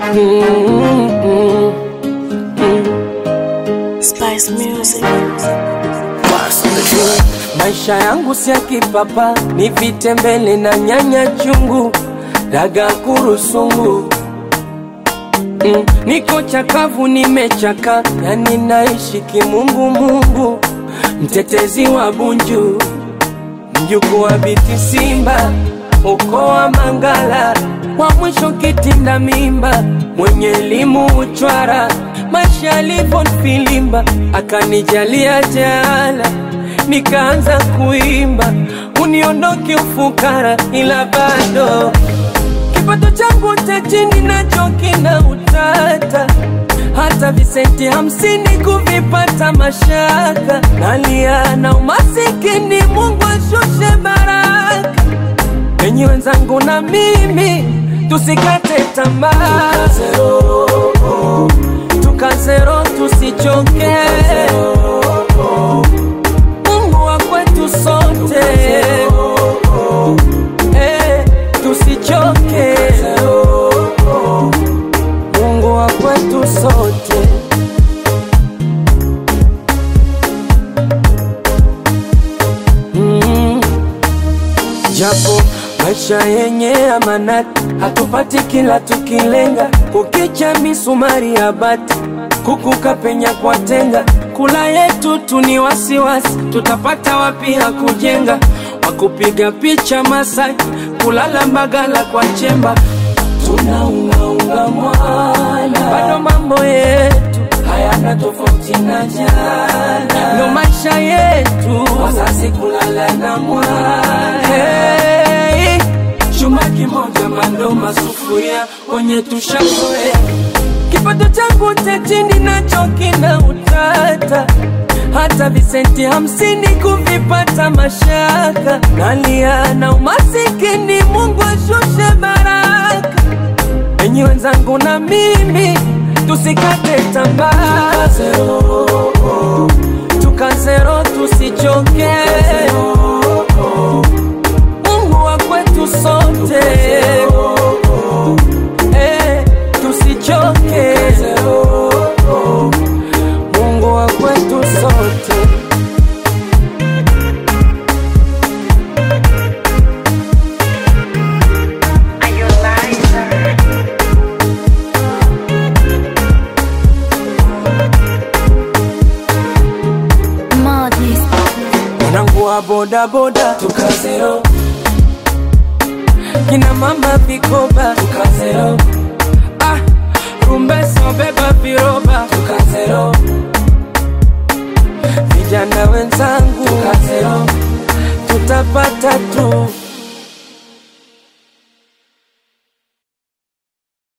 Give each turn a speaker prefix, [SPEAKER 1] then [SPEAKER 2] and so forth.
[SPEAKER 1] Spice Music.
[SPEAKER 2] Maisha yangu si ya kipapa, ni vitembele na nyanya chungu, daga kurusungu. Niko chakavu nimechaka, yani naishi kimungu mungu, mtetezi wa Bunju, mjukuu wa Biti Simba, ukoo wa Mangala, wa mwisho kitinda mimba, mwenye elimu uchwara, maisha yalivyo filimba, akanijalia jala, nikaanza kuimba, uniondoke ufukara, ila bado kipato changu cha chini nacho kina utata, hata visenti 50 kuvipata mashaka, nalia na umasikini, Mungu ashushe baraka. Enyi wenzangu na mimi tusikate tamaa, tukazero tusichoke, Mungu wa kwetu sote, tusichoke, Mungu wa kwetu sote. Japo maisha yenye amanati, hatupati kila tukilenga, kukicha misumari ya bati, kukuka penya kwa tenga, kula yetu tu ni wasiwasi, tutapata wapi hakujenga, wakupiga picha Masai, kulala Mbagala kwa Chemba, tunaunga mwana, bado mambo yetu hayana tofauti na jana, ndo maisha yetu, wazazi kulala na mwana. Hey, chuma kimoja mandoma sufuria, wenye tushazoea, kipato changu cha chini nacho kina utata, hata visenti 50 kuvipata mashaka, nalia na umasikini, Mungu ashushe baraka. Enyi wenzangu na mimi tusikate tamaa, tukazero tusichoke, Mungu wa kwetu sote, tusichoke, Mungu wa kwetu sote. Mwanangu wa boda boda tukazero, kina mama vikoba tukazero, rumbeso beba viroba tukazero, vijana wenzangu tukazero, tutapata tu.